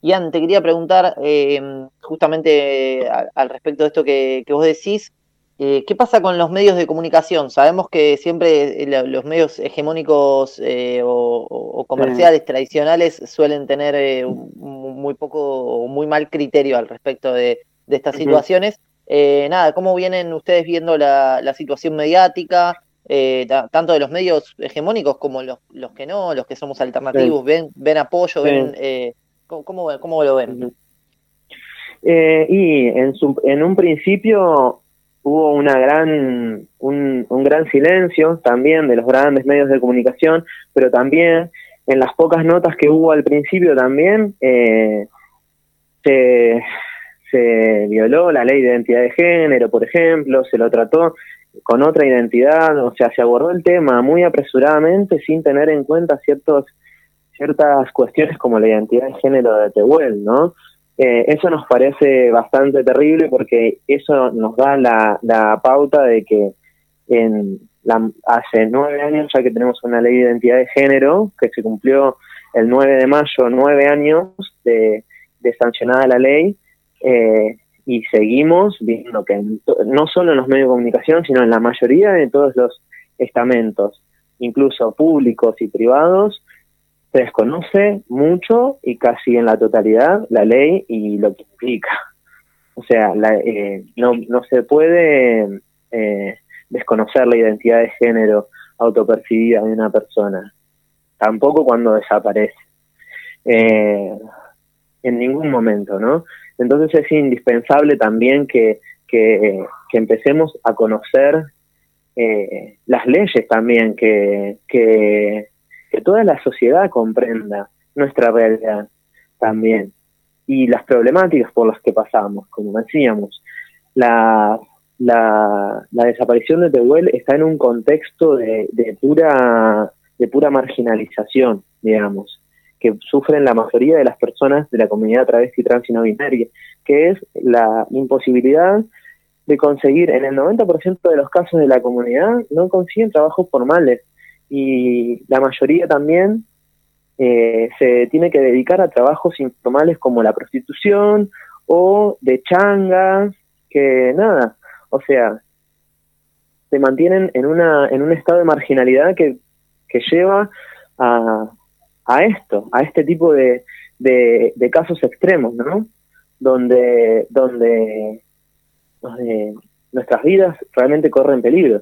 Ian, te quería preguntar justamente al respecto de esto que vos decís, ¿qué pasa con los medios de comunicación? Sabemos que siempre los medios hegemónicos o Sí. comerciales tradicionales suelen tener muy poco o muy mal criterio al respecto de estas Ujú. situaciones. Nada, ¿cómo vienen ustedes viendo la situación mediática? Tanto de los medios hegemónicos como los que no, los que somos Sí, alternativos, ven apoyo, ven, sí. ¿cómo lo ven? Ujú. Y en un principio hubo un gran silencio también de los grandes medios de comunicación, pero también en las pocas notas que hubo al principio también se, se violó la ley de identidad de género, por ejemplo, se lo trató con otra identidad, o sea, se abordó el tema muy apresuradamente sin tener en cuenta ciertas cuestiones como la identidad de género de Tehuel, ¿no? Eso nos parece bastante terrible porque eso nos da la pauta de que hace 9 años ya que tenemos una ley de identidad de género que se cumplió el 9 de mayo, 9 años de sancionada la ley, y seguimos viendo que no solo en los medios de comunicación, sino en la mayoría de todos los estamentos, incluso públicos y privados, se desconoce mucho y casi en la totalidad la ley y lo que implica. O sea, no se puede desconocer la identidad de género autopercibida de una persona, tampoco cuando desaparece, eh, en ningún momento, ¿no? Entonces es indispensable también que empecemos a conocer las leyes también, que toda la sociedad comprenda nuestra realidad también y las problemáticas por las que pasamos, como decíamos. La, la desaparición de Tehuel está en un contexto de pura marginalización, digamos, que sufren la mayoría de las personas de la comunidad travesti, trans y no binaria, que es la imposibilidad de conseguir, en el 90% de los casos de la comunidad, no consiguen trabajos formales y la mayoría también se tiene que dedicar a trabajos informales como la prostitución o de changas, que nada, o sea, se mantienen en un estado de marginalidad que lleva a, a este tipo de casos extremos, ¿no? Donde nuestras vidas realmente corren peligro.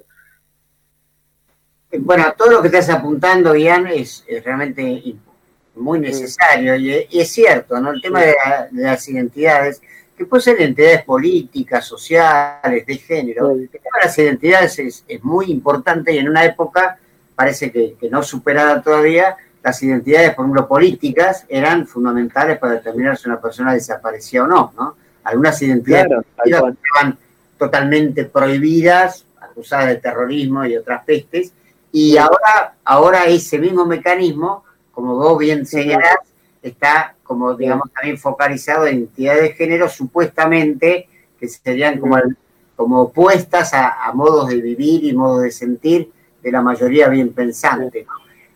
Bueno, todo lo que estás apuntando, Ian, es realmente muy necesario y es cierto, ¿no? El tema de las identidades, que pueden ser identidades políticas, sociales, de género, el tema de las identidades es muy importante y en una época parece que no superada todavía, las identidades, por ejemplo, políticas, eran fundamentales para determinar si una persona desaparecía o no, ¿no? Algunas identidades políticas estaban totalmente prohibidas, acusadas de terrorismo y otras pestes, y ahora ese mismo mecanismo, como vos bien señalás, está como, digamos, también focalizado en identidad de género, supuestamente, que serían como opuestas a modos de vivir y modos de sentir de la mayoría bien pensante, ¿no?